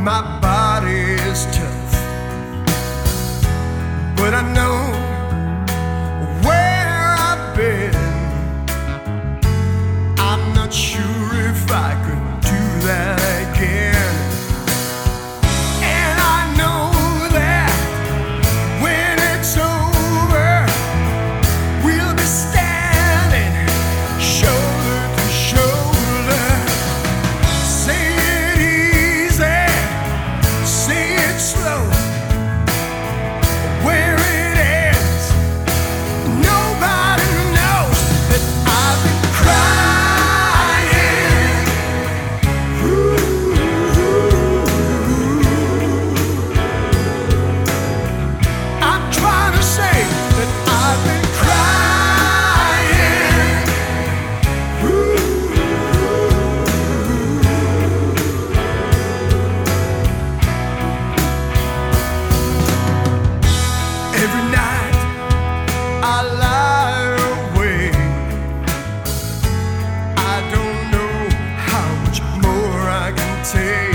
My body is tough, but I know where I've been. I'm not sure if I could do that again. And I know that when it's over, we'll be standing shoulder to shoulder. Say it easy, say it slow. Where it ends, nobody knows. That I've been crying. Ooh. I'm trying to say that I've been crying. Ooh. Every night I lie awake. I don't know how much more I can take.